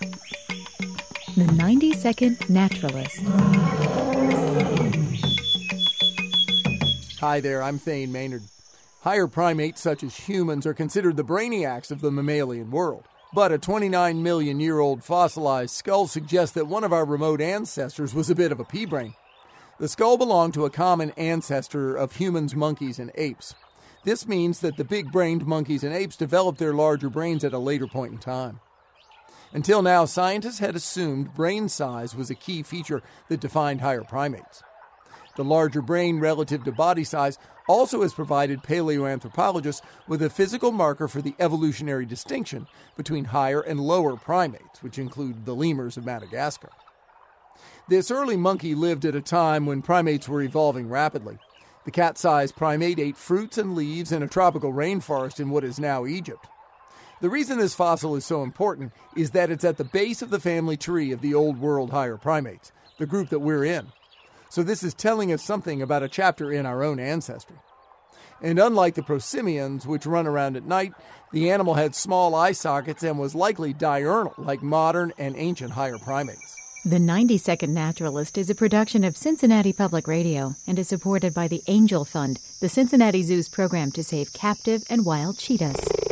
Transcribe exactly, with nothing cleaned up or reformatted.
The ninety second Naturalist. Hi there, I'm Thane Maynard. Higher primates such as humans are considered the brainiacs of the mammalian world. But a twenty-nine million year old fossilized skull suggests that one of our remote ancestors was a bit of a pea-brain. The skull belonged to a common ancestor of humans, monkeys, and apes. This means that the big-brained monkeys and apes developed their larger brains at a later point in time. Until now, scientists had assumed brain size was a key feature that defined higher primates. The larger brain relative to body size also has provided paleoanthropologists with a physical marker for the evolutionary distinction between higher and lower primates, which include the lemurs of Madagascar. This early monkey lived at a time when primates were evolving rapidly. The cat-sized primate ate fruits and leaves in a tropical rainforest in what is now Egypt. The reason this fossil is so important is that it's at the base of the family tree of the Old World higher primates, the group that we're in. So this is telling us something about a chapter in our own ancestry. And unlike the prosimians, which run around at night, the animal had small eye sockets and was likely diurnal, like modern and ancient higher primates. The ninety second Naturalist is a production of Cincinnati Public Radio and is supported by the Angel Fund, the Cincinnati Zoo's program to save captive and wild cheetahs.